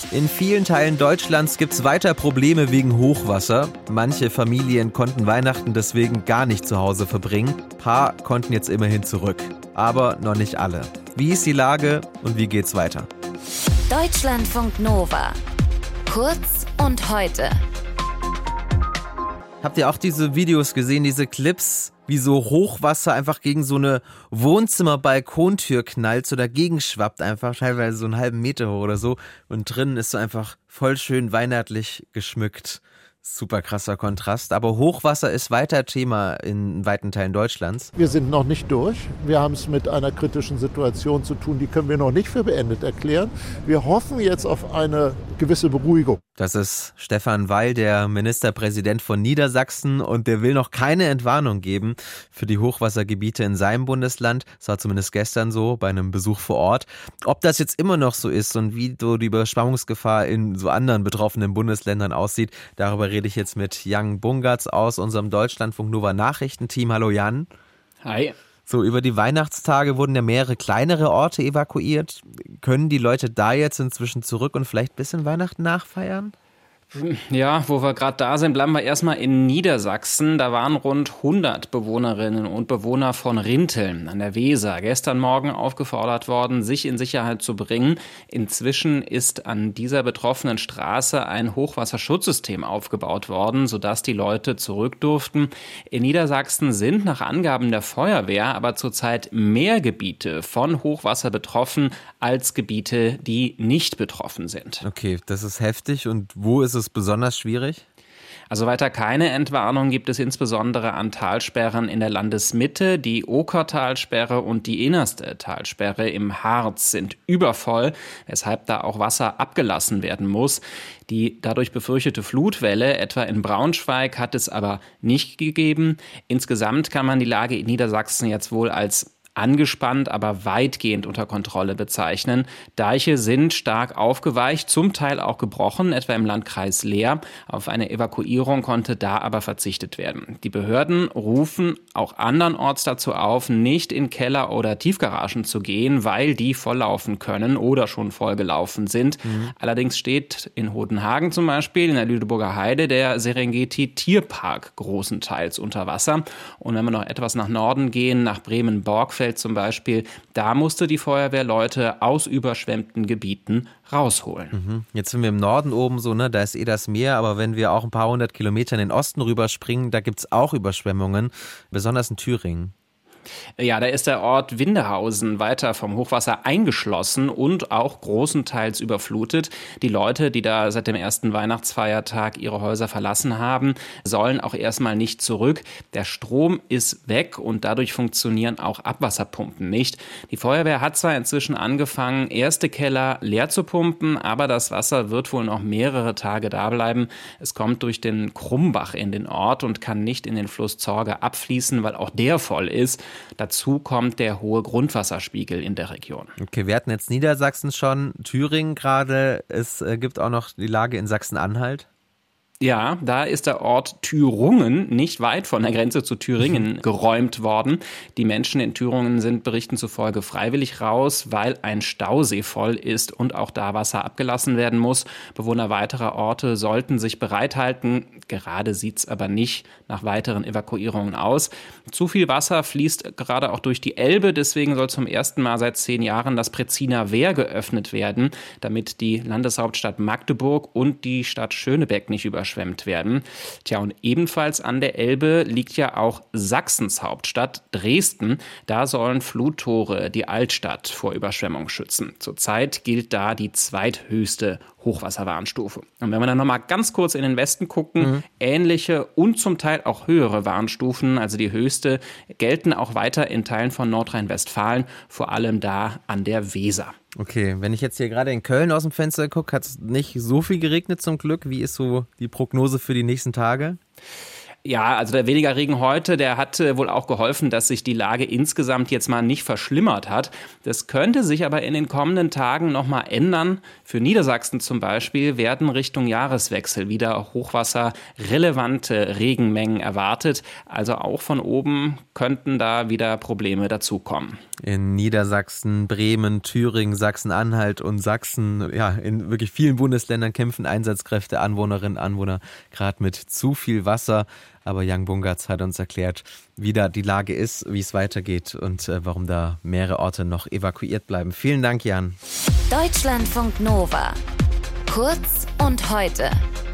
In vielen Teilen Deutschlands gibt es weiter Probleme wegen Hochwasser. Manche Familien konnten Weihnachten deswegen gar nicht zu Hause verbringen. Ein paar konnten jetzt immerhin zurück. Aber noch nicht alle. Wie ist die Lage und wie geht's weiter? Deutschlandfunk Nova. Kurz und heute. Habt ihr auch diese Videos gesehen, diese Clips, wie so Hochwasser einfach gegen so eine Wohnzimmer-Balkontür knallt, so dagegen schwappt einfach, teilweise so einen halben Meter hoch oder so. Und drinnen ist so einfach voll schön weihnachtlich geschmückt. Super krasser Kontrast. Aber Hochwasser ist weiter Thema in weiten Teilen Deutschlands. Wir sind noch nicht durch. Wir haben es mit einer kritischen Situation zu tun, die können wir noch nicht für beendet erklären. Wir hoffen jetzt auf eine gewisse Beruhigung. Das ist Stefan Weil, der Ministerpräsident von Niedersachsen, und der will noch keine Entwarnung geben für die Hochwassergebiete in seinem Bundesland. Das war zumindest gestern so bei einem Besuch vor Ort. Ob das jetzt immer noch so ist und wie so die Überschwemmungsgefahr in so anderen betroffenen Bundesländern aussieht, darüber rede ich jetzt mit Jan Bungartz aus unserem Deutschlandfunk Nova Nachrichtenteam. Hallo Jan. Hi. So, über die Weihnachtstage wurden ja mehrere kleinere Orte evakuiert. Können die Leute da jetzt inzwischen zurück und vielleicht ein bisschen Weihnachten nachfeiern? Ja, wo wir gerade da sind, bleiben wir erstmal in Niedersachsen. Da waren rund 100 Bewohnerinnen und Bewohner von Rinteln an der Weser gestern Morgen aufgefordert worden, sich in Sicherheit zu bringen. Inzwischen ist an dieser betroffenen Straße ein Hochwasserschutzsystem aufgebaut worden, sodass die Leute zurück durften. In Niedersachsen sind nach Angaben der Feuerwehr aber zurzeit mehr Gebiete von Hochwasser betroffen als Gebiete, die nicht betroffen sind. Okay, das ist heftig. Und wo ist es besonders schwierig? Also weiter keine Entwarnung gibt es insbesondere an Talsperren in der Landesmitte. Die Okertalsperre und die innerste Talsperre im Harz sind übervoll, weshalb da auch Wasser abgelassen werden muss. Die dadurch befürchtete Flutwelle, etwa in Braunschweig, hat es aber nicht gegeben. Insgesamt kann man die Lage in Niedersachsen jetzt wohl als angespannt, aber weitgehend unter Kontrolle bezeichnen. Deiche sind stark aufgeweicht, zum Teil auch gebrochen, etwa im Landkreis Leer. Auf eine Evakuierung konnte da aber verzichtet werden. Die Behörden rufen auch andernorts dazu auf, nicht in Keller oder Tiefgaragen zu gehen, weil die volllaufen können oder schon vollgelaufen sind. Allerdings steht in Hodenhagen zum Beispiel, in der Lüneburger Heide, der Serengeti-Tierpark großenteils unter Wasser. Und wenn wir noch etwas nach Norden gehen, nach Bremen-Borgfeld zum Beispiel, da musste die Feuerwehr Leute aus überschwemmten Gebieten rausholen. Jetzt sind wir im Norden oben so, ne? Da ist das Meer, aber wenn wir auch ein paar hundert Kilometer in den Osten rüberspringen, da gibt es auch Überschwemmungen, besonders in Thüringen. Ja, da ist der Ort Windehausen weiter vom Hochwasser eingeschlossen und auch großenteils überflutet. Die Leute, die da seit dem ersten Weihnachtsfeiertag ihre Häuser verlassen haben, sollen auch erstmal nicht zurück. Der Strom ist weg und dadurch funktionieren auch Abwasserpumpen nicht. Die Feuerwehr hat zwar inzwischen angefangen, erste Keller leer zu pumpen, aber das Wasser wird wohl noch mehrere Tage da bleiben. Es kommt durch den Krummbach in den Ort und kann nicht in den Fluss Zorge abfließen, weil auch der voll ist. Dazu kommt der hohe Grundwasserspiegel in der Region. Okay, wir hatten jetzt Niedersachsen schon, Thüringen gerade. Es gibt auch noch die Lage in Sachsen-Anhalt. Ja, da ist der Ort Thürungen nicht weit von der Grenze zu Thüringen geräumt worden. Die Menschen in Thüringen sind Berichten zufolge freiwillig raus, weil ein Stausee voll ist und auch da Wasser abgelassen werden muss. Bewohner weiterer Orte sollten sich bereithalten. Gerade sieht's aber nicht nach weiteren Evakuierungen aus. Zu viel Wasser fließt gerade auch durch die Elbe. Deswegen soll zum ersten Mal seit 10 Jahren das Preziner Wehr geöffnet werden, damit die Landeshauptstadt Magdeburg und die Stadt Schönebeck nicht überschwemmt werden. Tja, und ebenfalls an der Elbe liegt ja auch Sachsens Hauptstadt Dresden. Da sollen Fluttore die Altstadt vor Überschwemmung schützen. Zurzeit gilt da die zweithöchste Hochwasserwarnstufe. Und wenn wir dann nochmal ganz kurz in den Westen gucken, ähnliche und zum Teil auch höhere Warnstufen, also die höchste, gelten auch weiter in Teilen von Nordrhein-Westfalen, vor allem da an der Weser. Okay, wenn ich jetzt hier gerade in Köln aus dem Fenster gucke, hat es nicht so viel geregnet zum Glück. Wie ist so die Prognose für die nächsten Tage? Ja, also der weniger Regen heute, der hat wohl auch geholfen, dass sich die Lage insgesamt jetzt mal nicht verschlimmert hat. Das könnte sich aber in den kommenden Tagen noch mal ändern. Für Niedersachsen zum Beispiel werden Richtung Jahreswechsel wieder hochwasserrelevante Regenmengen erwartet. Also auch von oben könnten da wieder Probleme dazukommen. In Niedersachsen, Bremen, Thüringen, Sachsen-Anhalt und Sachsen, ja, in wirklich vielen Bundesländern kämpfen Einsatzkräfte, Anwohnerinnen, Anwohner gerade mit zu viel Wasser. Aber Jan Bungartz hat uns erklärt, wie da die Lage ist, wie es weitergeht und warum da mehrere Orte noch evakuiert bleiben. Vielen Dank, Jan. Deutschlandfunk Nova. Kurz und heute.